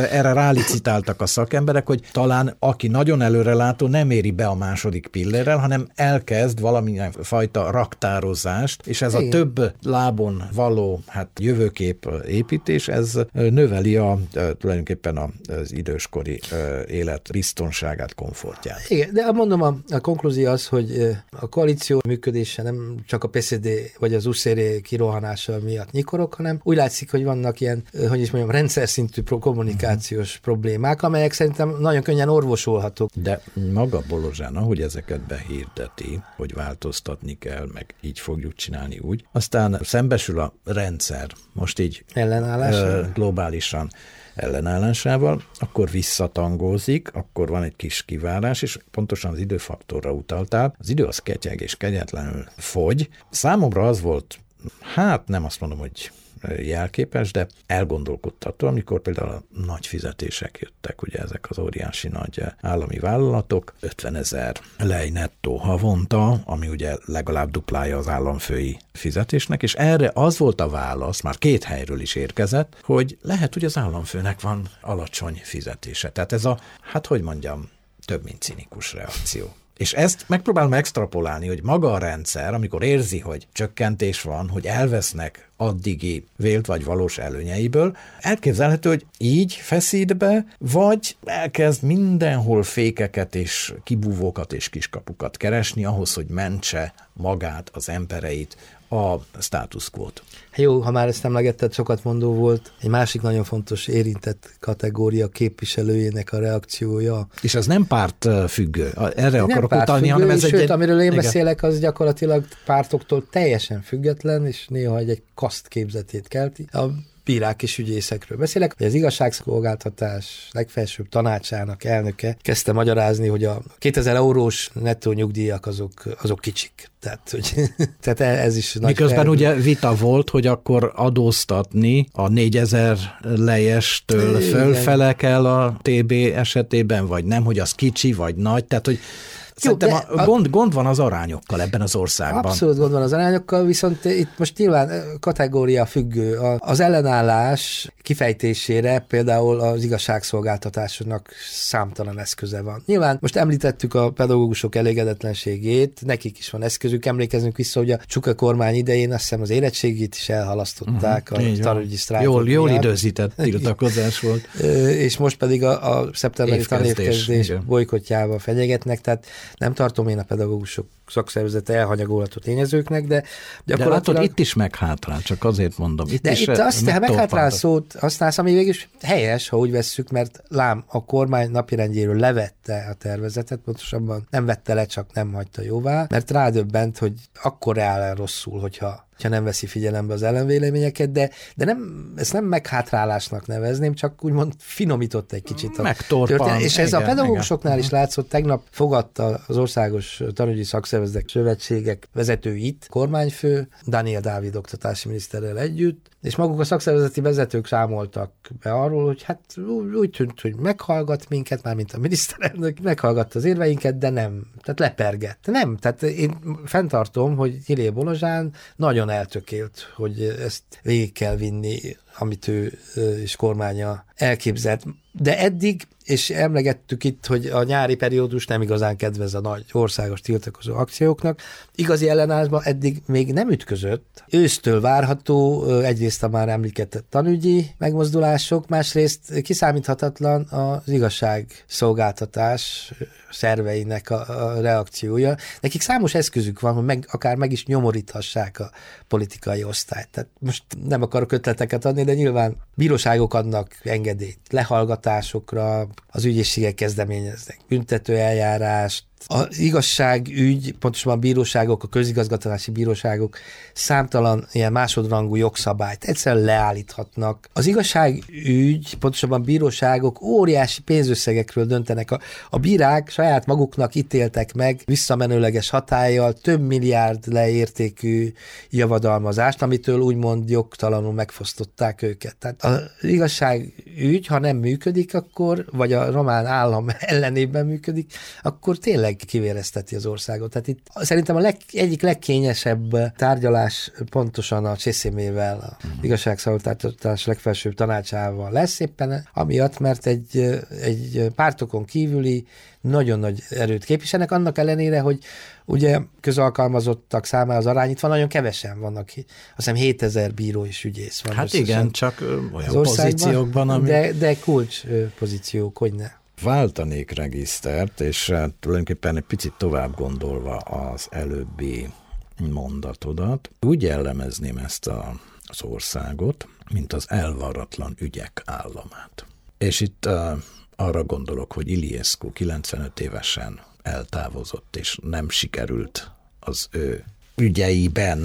rálicitáltak a szakemberek, hogy talán aki nagyon előrelátó nem éri be a második pillérrel, hanem elkezd valamilyen fajta raktározást, és ez a több lábon való hát jövőkép építés, ez növeli a, tulajdonképpen az időskori élet biztonságát, komfortját. Igen, de mondom, a, a konklúzió az, hogy a koalíció működése nem csak a pé cé dé vagy az u es zé er kirohanása miatt nyikorok, hanem úgy látszik, hogy vannak ilyen, hogy is mondjam, rendszer szintű kommunikációs uh-huh. problémák, amelyek szerintem nagyon könnyen orvosolhatók. De maga Bolozsán, ahogy ezeket behirdeti, hogy változtatni kell, meg így fogjuk csinálni úgy, aztán szembesül a rendszer, most így ellenállásával, globálisan ellenállásával, akkor visszatangózik, akkor van egy kis kivárás, és pontosan az időfaktorra utaltál. Az idő az ketyeg és kegyetlenül fogy. Számomra az volt, hát nem azt mondom, hogy jelképes, de elgondolkodtató, amikor például a nagy fizetések jöttek, ugye ezek az óriási nagy állami vállalatok, ötvenezer lej nettó havonta, ami ugye legalább duplája az államfői fizetésnek, és erre az volt a válasz, már két helyről is érkezett, hogy lehet, hogy az államfőnek van alacsony fizetése. Tehát ez a, hát hogy mondjam, több mint cinikus reakció. És ezt megpróbálom extrapolálni, hogy maga a rendszer, amikor érzi, hogy csökkentés van, hogy elvesznek addigi vélt vagy valós előnyeiből, elképzelhető, hogy így feszít be, vagy elkezd mindenhol fékeket és kibúvókat és kiskapukat keresni ahhoz, hogy mentse magát, az embereit, a status quo-t. Jó, ha már ezt emlegetted, sokat mondó volt. Egy másik nagyon fontos érintett kategória képviselőjének a reakciója. És ez nem párt függő. Erre nem akarok utalni, hanem ez sőt, egy... amiről én igen. beszélek, az gyakorlatilag pártoktól teljesen független, és néha egy, egy kaszt képzetét kelti. A bírák és ügyészekről beszélek, hogy az igazságszolgáltatás legfelsőbb tanácsának elnöke kezdte magyarázni, hogy a kétezer eurós nettó nyugdíjak azok, azok kicsik. Tehát, hogy, tehát ez is nagy Miközben fel... ugye vita volt, hogy akkor adóztatni a négyezer lejestől fölfele kell a té bé esetében, vagy nem, hogy az kicsi, vagy nagy, tehát hogy szerintem a, a gond, gond van az arányokkal ebben az országban. Abszolút gond van az arányokkal, viszont itt most nyilván kategória függő. Az ellenállás kifejtésére például az igazságszolgáltatásnak számtalan eszköze van. Nyilván most említettük a pedagógusok elégedetlenségét, nekik is van eszközük, emlékezünk vissza, hogy a Csuka kormány idején azt hiszem az érettségét is elhalasztották uh-huh. a tanügyi sztrájkok Jól, jól miatt. időzített tiltakozás volt. És most pedig a, a szeptemberi tanévkezdés bolykotjával fenyegetnek, tehát nem tartom én a pedagógusok szakszervezete elhanyagolható tényezőknek, de gyakorlatilag... De látod, itt is meghátrál, csak azért mondom. Itt de is itt azt, te meghátrál szót használsz, ami végülis helyes, ha úgy vesszük, mert lám, a kormány napirendjéről levette a tervezetet, pontosabban nem vette le, csak nem hagyta jóvá, mert rádöbbent, hogy akkor reál el rosszul, hogyha ha nem veszi figyelembe az ellenvéleményeket, de, de nem, ezt nem meghátrálásnak nevezném, csak úgymond finomított egy kicsit. Megtorpan. És ez igen, a pedagógusoknál igen. is látszott, tegnap fogadta az Országos Tanügyi Szakszervezetek Szövetségek vezetőit, kormányfő, Daniel Dávid oktatási miniszterrel együtt, és maguk a szakszervezeti vezetők számoltak be arról, hogy hát úgy tűnt, hogy meghallgat minket, már mint a miniszterelnök, meghallgatta az érveinket, de nem, tehát lepergett. Nem, tehát én fenntartom, hogy Gyilé Bolozsán nagyon eltökélt, hogy ezt végig kell vinni, amit ő és kormánya elképzelt. De eddig, és emlegettük itt, hogy a nyári periódus nem igazán kedvez a nagy országos tiltakozó akcióknak. Igazi ellenállásban eddig még nem ütközött. Ősztől várható egyrészt a már említett tanügyi megmozdulások, másrészt kiszámíthatatlan az igazságszolgáltatás szerveinek a, a reakciója. Nekik számos eszközük van, hogy meg, akár meg is nyomoríthassák a politikai osztályt. Tehát most nem akarok ötleteket adni, de nyilván bíróságok adnak engedélyt lehallgatásokra, az ügyészségek kezdeményeznek büntető eljárást, az igazságügy, pontosabban a bíróságok, a közigazgatási bíróságok számtalan ilyen másodrangú jogszabályt egyszerűen leállíthatnak. Az igazságügy, pontosabban bíróságok óriási pénzösszegekről döntenek. A, a bírák saját maguknak ítéltek meg visszamenőleges hatállyal több milliárd leértékű javadalmazást, amitől úgymond jogtalanul megfosztották őket. Tehát az igazságügy, ha nem működik, akkor, vagy a román állam ellenében működik, akkor tényleg tényleg kivérezteti az országot. Tehát itt szerintem a leg, egyik legkényesebb tárgyalás pontosan a Csészémével, a uh-huh. igazságszolgáltatás legfelsőbb tanácsával lesz éppen, amiatt, mert egy, egy pártokon kívüli nagyon nagy erőt képviselnek, annak ellenére, hogy ugye közalkalmazottak számára az arányítva nagyon kevesen vannak. Azt hiszem hétezer bíró és ügyész van. Hát igen, csak olyan pozíciókban, ami... De, de kulcs pozíciók, hogy ne. Váltanék regisztert, és hát tulajdonképpen egy picit tovább gondolva az előbbi mondatodat, úgy jellemezném ezt a, az országot, mint az elvarratlan ügyek államát. És itt uh, arra gondolok, hogy Iliescu kilencvenöt évesen eltávozott, és nem sikerült az ő ügyeiben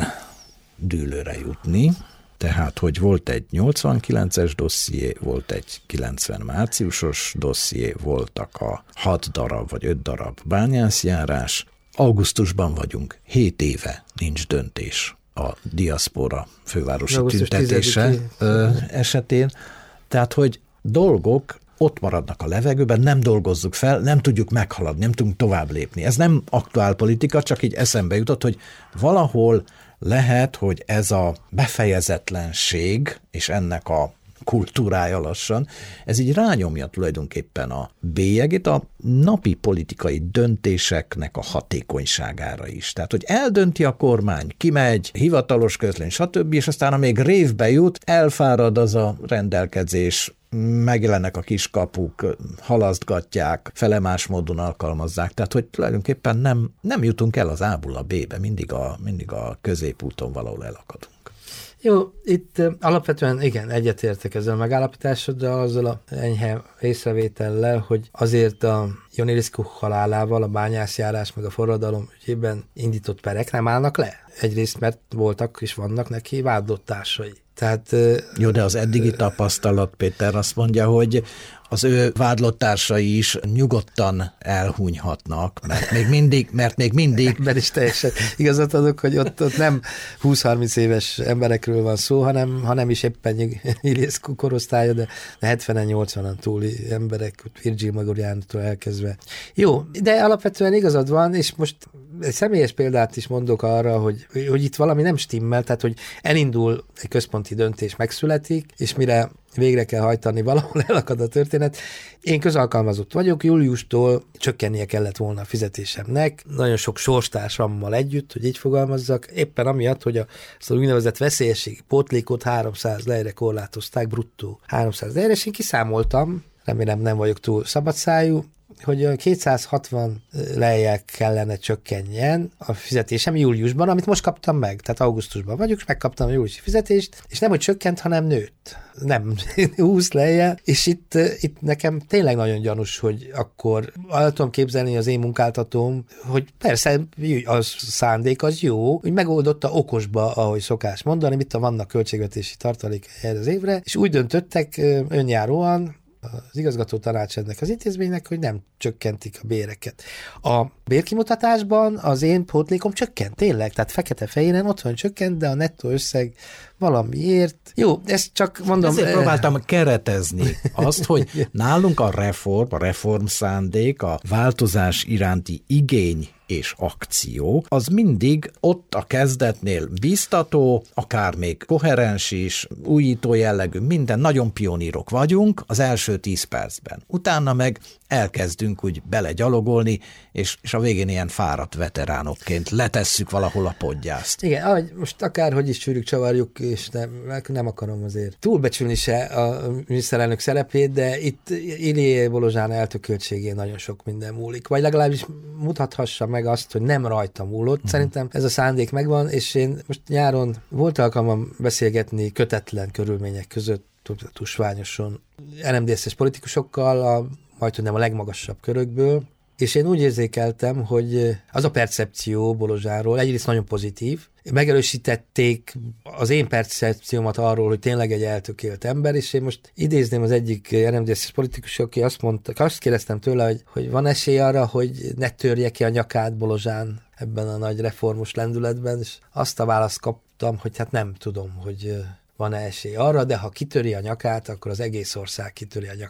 dűlőre jutni, tehát, hogy volt egy nyolcvankilences dosszié, volt egy kilencven márciusos dosszié, voltak a hat darab vagy öt darab bányászjárás. Augusztusban vagyunk, hét éve nincs döntés a diaszpora fővárosi Augusztus tüntetése tizedike esetén. Tehát, hogy dolgok ott maradnak a levegőben, nem dolgozzuk fel, nem tudjuk meghaladni, nem tudunk tovább lépni. Ez nem aktuál politika, csak így eszembe jutott, hogy valahol lehet, hogy ez a befejezetlenség, és ennek a kultúrája lassan, ez így rányomja tulajdonképpen a bélyegét a napi politikai döntéseknek a hatékonyságára is. Tehát, hogy eldönti a kormány, kimegy, hivatalos közlény, stb., és aztán amíg révbe jut, elfárad az a rendelkezés, megjelennek a kiskapuk, halasztgatják, felemás módon alkalmazzák, tehát hogy tulajdonképpen nem, nem jutunk el az A-ból a B-be, mindig a, mindig a középúton valahol elakadunk. Jó, itt alapvetően igen, egyetértek ezzel a megállapításoddal, azzal a enyhe észrevétellel, hogy azért a Ion Iliescu halálával a bányászjárás meg a forradalom ügyében indított perek nem állnak le. Egyrészt, mert voltak és vannak neki vádlott társai. Tehát, jó, de az eddigi tapasztalat, Péter, azt mondja, hogy az ő vádlott társai is nyugodtan elhunyhatnak, mert még mindig, mert még mindig... Ebben is teljesen igazat adok, hogy ott, ott nem húsz-harminc éves emberekről van szó, hanem, hanem is éppen Iliescu korosztálya, de hetvenen nyolcvanan túli emberek, Virgil Magoriánitól elkezdve. Jó, de alapvetően igazad van, és most egy személyes példát is mondok arra, hogy, hogy itt valami nem stimmel, tehát hogy elindul egy központi döntés, megszületik, és mire végre kell hajtani, valahol elakad a történet. Én közalkalmazott vagyok, júliustól csökkennie kellett volna a fizetésemnek, nagyon sok sorstársammal együtt, hogy így fogalmazzak, éppen amiatt, hogy a, azt az úgynevezett veszélyességi pótlékot háromszáz lejre korlátozták, bruttó háromszáz lejre, és én kiszámoltam, remélem nem vagyok túl szabadszájú, hogy kétszázhatvan lejjel kellene csökkenjen a fizetésem júliusban, amit most kaptam meg, tehát augusztusban vagyok, és megkaptam a júliusi fizetést, és nem, hogy csökkent, hanem nőtt. Nem, húsz lejjel, és itt, itt nekem tényleg nagyon gyanús, hogy akkor el tudom képzelni az én munkáltatóm, hogy persze a szándék az jó, hogy megoldotta okosba, ahogy szokás mondani, mit vannak költségvetési tartalék erre az évre, és úgy döntöttek önjáróan, az igazgató tanács ennek az intézménynek, hogy nem csökkentik a béreket. A bérkimutatásban az én pótlékom csökkent, tényleg, tehát fekete-fehéren ott van csökkent, de a nettó összeg valamiért. Jó, ezt csak mondom... Ezért eh... próbáltam keretezni azt, hogy nálunk a reform, a reform szándék, a változás iránti igény és akció, az mindig ott a kezdetnél biztató, akár még koherens is, újító jellegű, minden, nagyon pionírok vagyunk az első tíz percben. Utána meg elkezdünk úgy belegyalogolni, és, és a végén ilyen fáradt veteránokként letesszük valahol a podgyászt. Igen, ahogy most akárhogy is sűrűk csavarjuk, és nem, nem akarom azért túlbecsülni se a miniszterelnök szerepét, de itt Ilie Bolozsán eltököltségén nagyon sok minden múlik. Vagy legalábbis mutathassa meg azt, hogy nem rajta múlott. Uh-huh. Szerintem ez a szándék megvan, és én most nyáron volt alkalmam beszélgetni kötetlen körülmények között, tusványosan er em dé es-es politikusokkal, a, majd hogy nem a legmagasabb körökből, és én úgy érzékeltem, hogy az a percepció Bolozsáról egyrészt nagyon pozitív, megerősítették az én percepciómat arról, hogy tényleg egy eltökélt ember, és én most idézném az egyik er em dé es-es politikus, aki azt mondta, azt kérdeztem tőle, hogy, hogy van esély arra, hogy ne törje ki a nyakát Bolozsán ebben a nagy reformos lendületben, és azt a választ kaptam, hogy hát nem tudom, hogy van-e esély arra, de ha kitöri a nyakát, akkor az egész ország kitöri a nyakát.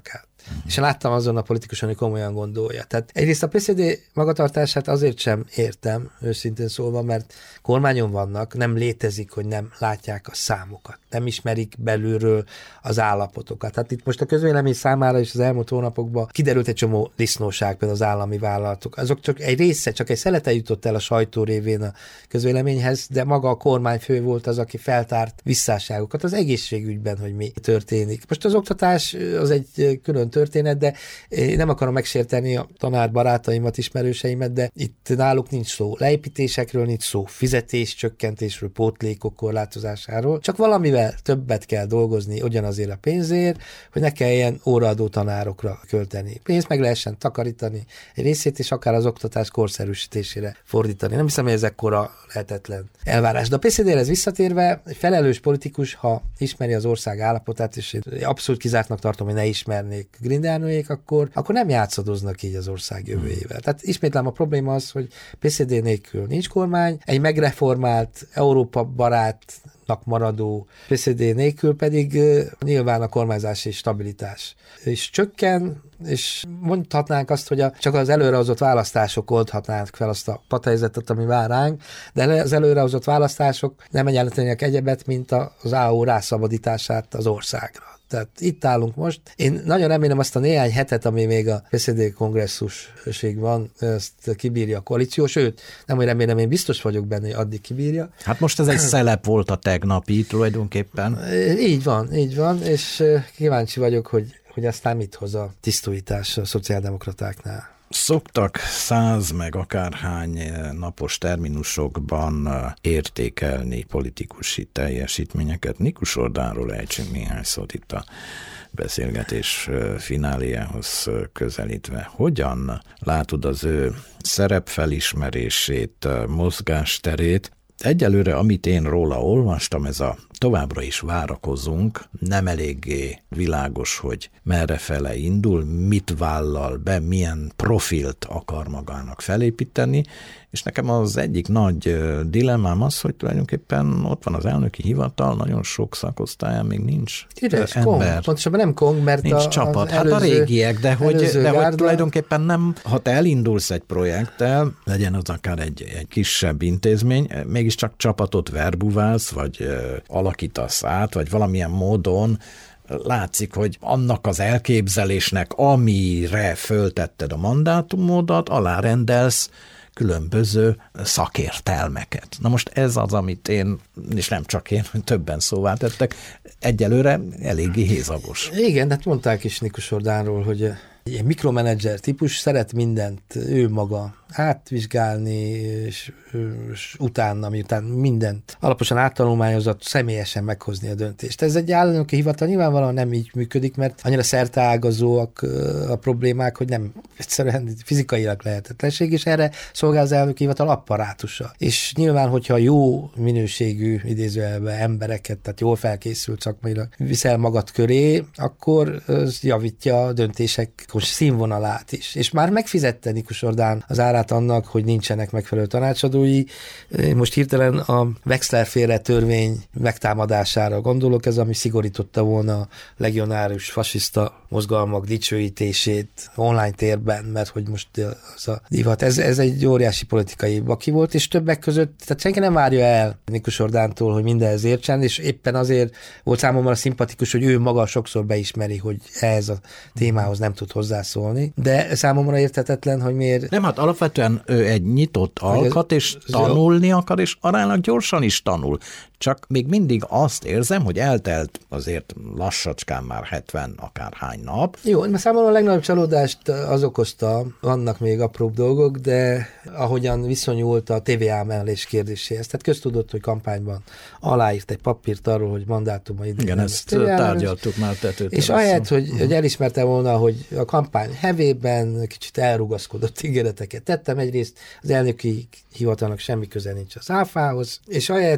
És láttam azon a politikuson, hogy komolyan gondolja. Tehát egyrészt a pé cé dé magatartását azért sem értem, őszintén szólva, mert kormányon vannak, nem létezik, hogy nem látják a számokat, nem ismerik belülről az állapotokat. Tehát itt most a közvélemény számára is az elmúlt hónapokban kiderült egy csomó disznóság, például az állami vállalatok. Azok csak egy része, csak egy szelete jutott el a sajtó révén a közvéleményhez, de maga a kormányfő volt az, aki feltárt visszásságokat az egészségügyben, hogy mi történik. Most az oktatás az egy külön történet, de én nem akarom megsérteni a tanár barátaimat, ismerőseimet, de itt náluk nincs szó leépítésekről, nincs szó fizetéscsökkentésről, pótlékok korlátozásáról, csak valamivel többet kell dolgozni ugyanazért a pénzért, hogy ne kelljen óraadó tanárokra költeni. Pénzt meg lehessen takarítani egy részét, és akár az oktatás korszerűsítésére fordítani. Nem hiszem, hogy ez ekkora lehetetlen elvárás. De a pé cé dé-hez visszatérve, egy felelős politikus, ha ismeri az ország állapotát, és abszolút kizártnak tartom, hogy ne ismernék Grindernoék, akkor, akkor nem játszadoznak így az ország jövőjével. Tehát ismétlem, a probléma az, hogy pé cé dé nélkül nincs kormány, egy megreformált, Európa barátnak maradó pé cé dé nélkül pedig uh, nyilván a kormányzási stabilitás is csökken, és mondhatnánk azt, hogy a, csak az előrehozott választások oldhatnánk fel azt a patahelyzetet, ami vár ránk, de az előrehozott választások nem jelentenek egyebet, mint az á ó rászabadítását az országra. Tehát itt állunk most. Én nagyon remélem azt a néhány hetet, ami még a pé cé dé kongresszusig van, ezt kibírja a koalíció, sőt, nem, hogy remélem, én biztos vagyok benne, hogy addig kibírja. Hát most ez egy szelep volt a tegnapi tulajdonképpen. Így van, így van, és kíváncsi vagyok, hogy, hogy aztán mit hoz a tisztújítás a szociáldemokratáknál. Szoktak száz meg akárhány napos terminusokban értékelni politikusi teljesítményeket. Nikus Ordáról ejtsünk néhány szót itt a beszélgetés fináléjához közelítve. Hogyan látod az ő szerepfelismerését, mozgásterét? Egyelőre, amit én róla olvastam, ez a továbbra is várakozunk, nem eléggé világos, hogy merre fele indul, mit vállal be, milyen profilt akar magának felépíteni, és nekem az egyik nagy dilemmám az, hogy tulajdonképpen ott van az elnöki hivatal, nagyon sok szakosztályán még nincs Üres, ember. Kong. Pontosabban nem Kong, mert nincs a, csapat. előző, hát a régiek, de hogy, de gárda... hogy tulajdonképpen nem, ha te elindulsz egy projekttel, legyen az akár egy, egy kisebb intézmény, mégiscsak csapatot verbuválsz, vagy uh, alakítasz át, vagy valamilyen módon látszik, hogy annak az elképzelésnek, amire föltetted a mandátumodat, alárendelsz különböző szakértelmeket. Na most ez az, amit én, és nem csak én, többen szóvá tettek, egyelőre eléggé hézagos. Igen, hát mondták is Nikus Ordánról, hogy egy mikromenedzser típus szeret mindent ő maga átvizsgálni, és, és utána, miután mindent alaposan áttanulmányozott, személyesen meghozni a döntést. Ez egy elnöki hivatal nyilvánvalóan nem így működik, mert annyira szerteágazóak a problémák, hogy nem egyszerűen fizikailag lehetetlenség, és erre szolgál az elnöki hivatal apparátusa. És nyilván, hogyha jó minőségű idézőjelben embereket, tehát jól felkészült szakmailag viszel magad köré, akkor az javítja a döntések színvonalát is. És már megfizette Nikus Ordán az árát annak, hogy nincsenek megfelelő tanácsadói. Most hirtelen a Wexler-féle törvény megtámadására gondolok, ez ami szigorította volna a legionárius fasiszta mozgalmak dicsőítését online térben, mert hogy most az a divat, ez, ez egy óriási politikai baki volt, és többek között, tehát senki nem várja el Nikus Ordántól, hogy mindenhez értsen, és éppen azért volt számomra szimpatikus, hogy ő maga sokszor beismeri, hogy ehhez a témához nem tud hozzászólni, de számomra érthetetlen, hogy miért... Nem, hát alapvetően ő egy nyitott alkat, és tanulni akar, és aránylag gyorsan is tanul. Csak még mindig azt érzem, hogy eltelt azért lassacskán már hetven akárhány nap. Jó, mert számomra a legnagyobb csalódást az okozta, vannak még apróbb dolgok, de ahogyan viszonyult a té vé emelés kérdéséhez. Tehát köztudott, hogy kampányban aláírt egy papírt arról, hogy mandátuma idén. Igen, ezt tárgyaltuk már tetőtől. És ahelyett, hogy, uh-huh. hogy elismerte volna, hogy a kampány hevében kicsit elrugaszkodott ígéreteket tettem, egyrészt az elnöki hivatalnak semmi köze nincs az áfához, és ahelyett, hogy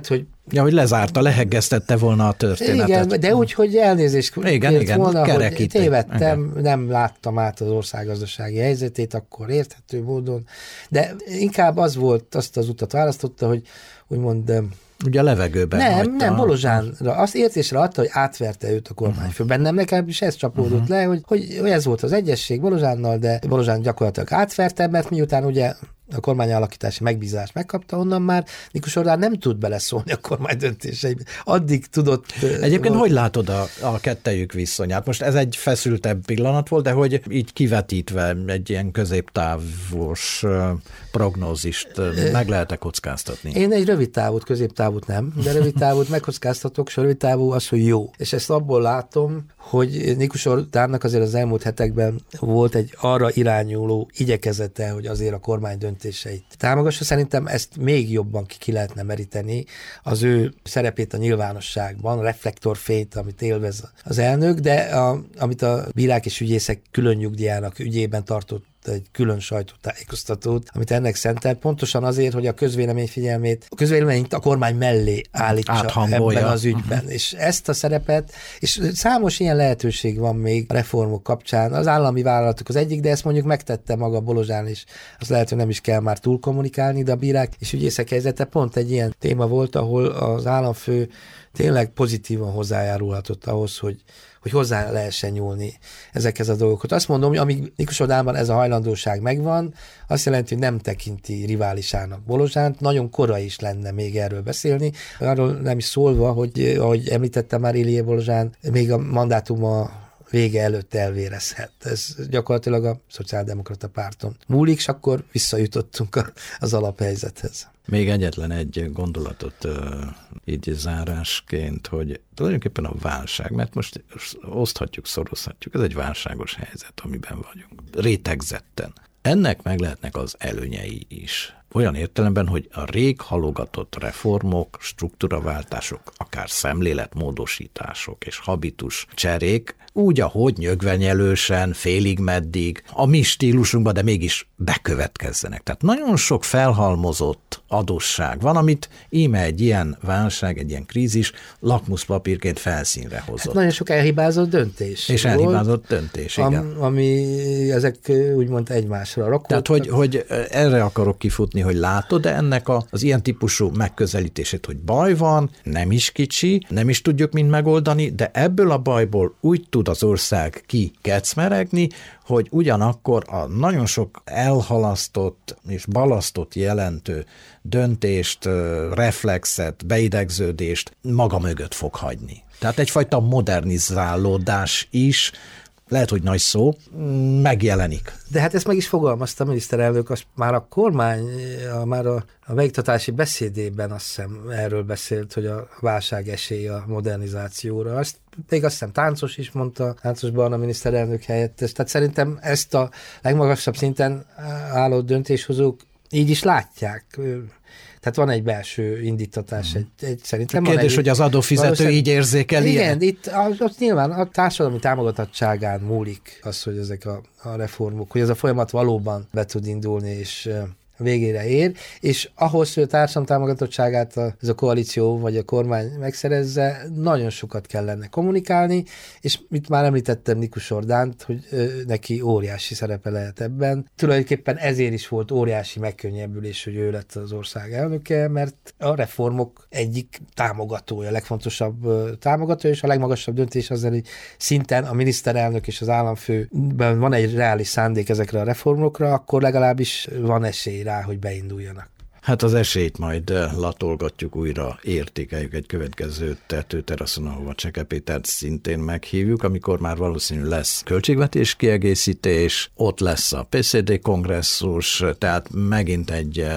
Ja, hogy lezárta, leheggeztette volna a történetet. Igen, de úgy, hogy elnézést igen, igen, volna, hogy tévedtem, igen. Nem láttam át az országgazdasági helyzetét, akkor érthető módon, de inkább az volt, azt az utat választotta, hogy úgymond ugye a levegőben Nem, hagyta. nem, Bolozsánra. Azt értésre adta, hogy átverte őt a kormányfő. Uh-huh. Bennem nekem is ez csapódott uh-huh. le, hogy, hogy ez volt az egyesség Bolozsánnal, de Bolozsán gyakorlatilag átverte, mert miután ugye a kormányalakítási megbízást megkapta, onnan már Miklós Orbán nem tud beleszólni a kormány döntéseibe. Addig tudott... Egyébként volt... hogy látod a, a kettejük viszonyát? Most ez egy feszültebb pillanat volt, de hogy így kivetítve egy ilyen középtávos prognózist meg lehet-e kockáztatni? Én egy rövid távút, középtávút nem, de rövid távút megkockáztatok, és a rövid távú az, hogy jó. És ezt abból látom, hogy Miklós Orbánnak azért az elmúlt hetekben volt egy arra irányuló igyekezete, hogy azért a kormány döntéseit támogassa. Szerintem ezt még jobban ki, ki lehetne meríteni, az ő szerepét a nyilvánosságban, a reflektorfényt, amit élvez az elnök, de a, amit a bírák és ügyészek külön nyugdíjának ügyében tartott egy külön sajtótájékoztatót, amit ennek szentelt, pontosan azért, hogy a közvélemény figyelmét, a közvéleményt a kormány mellé állítsa ebben az ügyben. Uh-huh. És ezt a szerepet, és számos ilyen lehetőség van még a reformok kapcsán. Az állami vállalatok az egyik, de ezt mondjuk megtette maga Bolozsán is. Az lehet, hogy nem is kell már túl kommunikálni, de a bírák és ügyészek helyzete pont egy ilyen téma volt, ahol az államfő tényleg pozitívan hozzájárulhatott ahhoz, hogy hogy hozzá lehessen nyúlni ezekhez a dolgokat. Azt mondom, hogy amíg Miklós Orbánban ez a hajlandóság megvan, azt jelenti, hogy nem tekinti riválisának Bolozsánt, nagyon korai is lenne még erről beszélni. Arról nem is szólva, hogy ahogy említettem már, Illyé Bolozsán még a mandátuma vége előtt elvérezhet. Ez gyakorlatilag a Szociáldemokrata Párton múlik, és akkor visszajutottunk az alaphelyzethez. Még egyetlen egy gondolatot uh, így zárásként, hogy tulajdonképpen a válság, mert most oszthatjuk, szorozhatjuk, ez egy válságos helyzet, amiben vagyunk. Rétegzetten. Ennek meg lehetnek az előnyei is. Olyan értelemben, hogy a rég halogatott reformok, struktúraváltások, akár szemléletmódosítások és habitus cserék, úgy, ahogy nyögvenyelősen, félig meddig, a mi stílusunkban, de mégis bekövetkezzenek. Tehát nagyon sok felhalmozott adósság van, amit íme egy ilyen válság, egy ilyen krízis lakmuszpapírként felszínre hozott. Hát nagyon sok elhibázott döntés. És volt, elhibázott döntés, igen. Am, ami ezek úgymond egymásra rakodtak. Tehát, hogy, hogy erre akarok kifutni, hogy látod, de ennek a, az ilyen típusú megközelítését, hogy baj van, nem is kicsi, nem is tudjuk mind megoldani, de ebből a bajból úgy tud az ország ki kecmeregni, hogy ugyanakkor a nagyon sok elhalasztott és balasztott jelentő döntést, reflexet, beidegződést maga mögött fog hagyni. Tehát egyfajta modernizálódás is, lehet, hogy nagy szó, megjelenik. De hát ezt meg is fogalmazta a miniszterelnök, az már a kormány, a, már a, a megiktatási beszédében azt hiszem erről beszélt, hogy a válság esély a modernizációra. Azt még azt hiszem Táncos is mondta, Táncosban a miniszterelnök helyettes. Tehát szerintem ezt a legmagasabb szinten álló döntéshozók így is látják. Tehát van egy belső indítatás. Egy, egy, szerintem a kérdés, egy, hogy az adófizető így érzékeli. Igen, itt az, az nyilván a társadalmi támogatottságán múlik az, hogy ezek a, a reformok, hogy ez a folyamat valóban be tud indulni, és végére ér, és ahhoz, hogy a társadalom támogatottságát a, ez a koalíció vagy a kormány megszerezze, nagyon sokat kellene kommunikálni, és mit már említettem Miklós Orbánt, hogy ö, neki óriási szerepe lehet ebben. Tulajdonképpen ezért is volt óriási megkönnyebbülés, hogy ő lett az ország elnöke, mert a reformok egyik támogatója, a legfontosabb ö, támogatója, és a legmagasabb döntés az, hogy szinten a miniszterelnök és az államfőben van egy reális szándék ezekre a reformokra, akkor legalábbis van esély rá, hogy beinduljanak. Hát az esélyt majd latolgatjuk újra, értékeljük egy következő tetőteraszon, ahova Cseke Pétert szintén meghívjuk, amikor már valószínű lesz költségvetés kiegészítés, ott lesz a pé cé dé kongresszus, tehát megint egy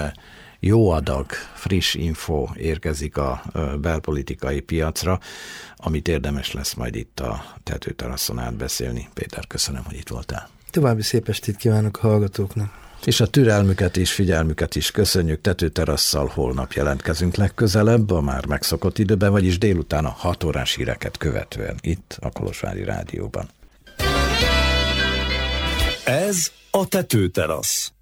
jó adag, friss info érkezik a belpolitikai piacra, amit érdemes lesz majd itt a tetőteraszon átbeszélni. Péter, köszönöm, hogy itt voltál. További szép estét kívánok a hallgatóknak. És a türelmüket és figyelmüket is köszönjük. Tetőterasszal holnap jelentkezünk legközelebb, a már megszokott időben, vagyis délután a hat órás híreket követően itt a Kolozsvári Rádióban. Ez a Tetőterasz.